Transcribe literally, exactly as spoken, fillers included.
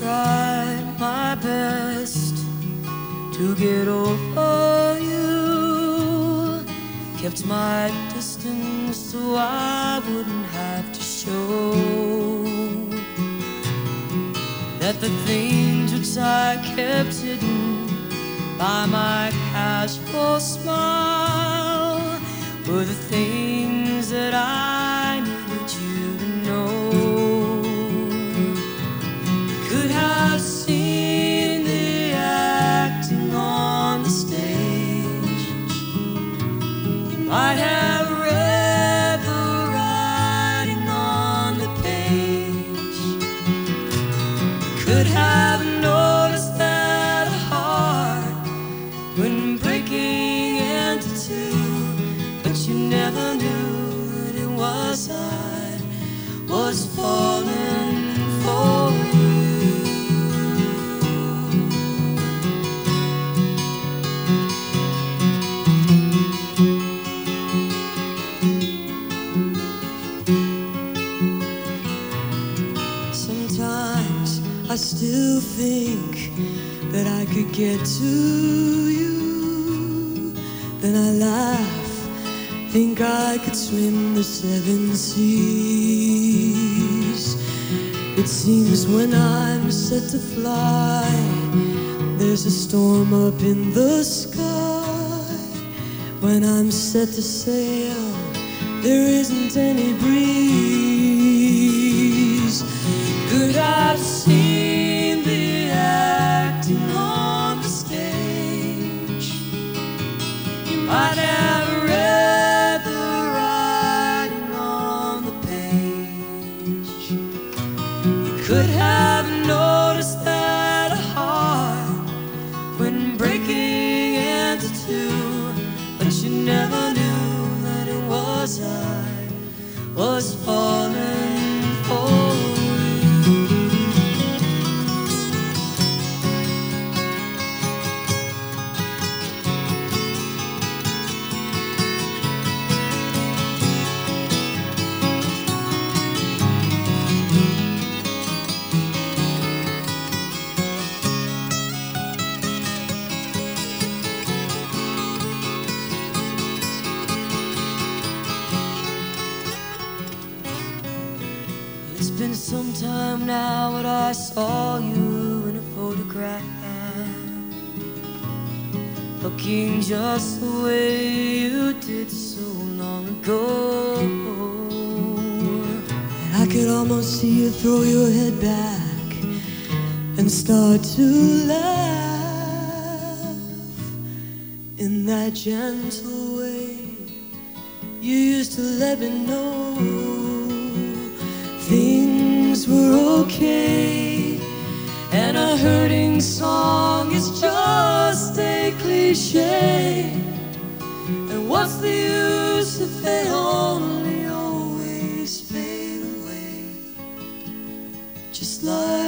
tried my best to get over you, kept my distance so I wouldn't have to show that the things which I kept hidden by my casual smile were the things that I needed you to know. Could have seen the acting on the stage, you might have read the writing on the page, could have noticed that heart when breaking into two, but you never knew that it was I was falling for you. Sometimes I still think that I could get to you. Then I laugh, think I could swim the seven seas. It seems when I'm set to fly, there's a storm up in the sky. When I'm set to sail, there isn't any breeze. Could I've seen the acting on the stage, you might have read the writing on the page, you could have noticed that heart when breaking into two, but you never knew that it was I was falling for you. It's been some time now that I saw you in a photograph, looking just the way you did so long ago. And I could almost see you throw your head back and start to laugh in that gentle way you used to let me know things were okay, and a hurting song is just a cliche. And what's the use if they only always fade away, just like